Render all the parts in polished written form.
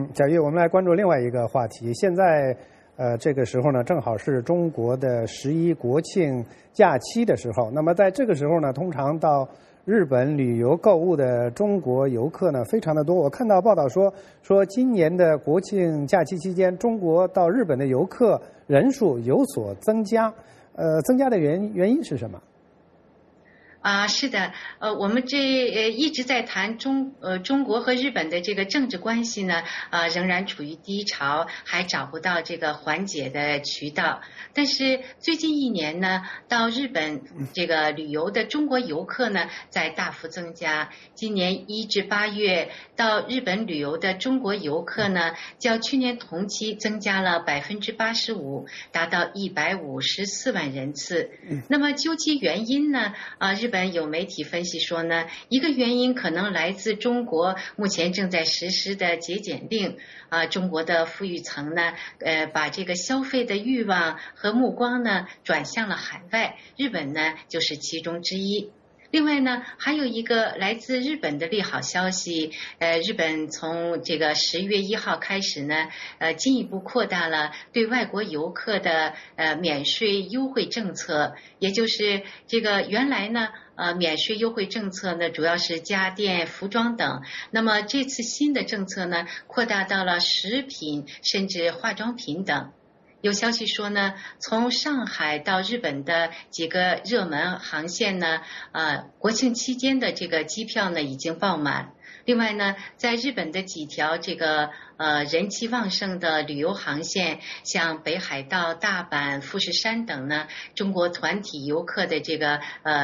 小玉，我们来关注另外一个话题。现在，这个时候呢，正好是中国的11国庆假期的时候。那么在这个时候呢，通常到日本旅游购物的中国游客呢，非常的多。我看到报道说今年的国庆假期期间，中国到日本的游客人数有所增加。增加的原因是什么？ 是的，我们一直在谈中国和日本的这个政治关系呢，仍然处于低潮，还找不到这个缓解的渠道。但是最近1年呢，到日本这个旅游的中国游客呢，在大幅增加。今年1至8月到日本旅游的中国游客呢，较去年同期增加了85%，达到154万人次。那么究其原因呢，日本有媒体分析说呢，一个原因可能来自中国目前正在实施的节俭令，中国的富裕层呢，把这个消费的欲望和目光呢转向了海外，日本呢就是其中之一。另外呢，还有一个来自日本的利好消息，日本从这个10月1号开始呢，进一步扩大了对外国游客的免税优惠政策，也就是这个原来呢，免税优惠政策呢主要是家电、服装等，那么这次新的政策呢，扩大到了食品甚至化妆品等。有消息说呢，从上海到日本的几个热门航线呢，国庆期间的这个机票呢已经爆满。另外呢，在日本的几条这个人气旺盛的旅游航线，像北海道、大阪、富士山等呢，中国团体游客的这个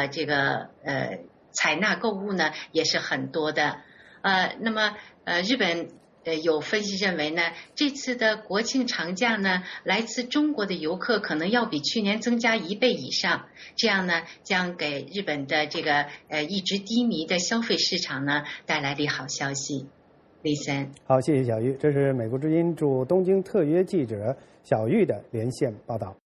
采纳购物呢也是很多的。那么日本有分析认为呢，这次的国庆长假呢，来自中国的游客可能要比去年增加1倍以上，这样呢，将给日本的这个一直低迷的消费市场呢带来利好消息。李森， 好，谢谢小玉，这是美国之音驻东京特约记者小玉的连线报道。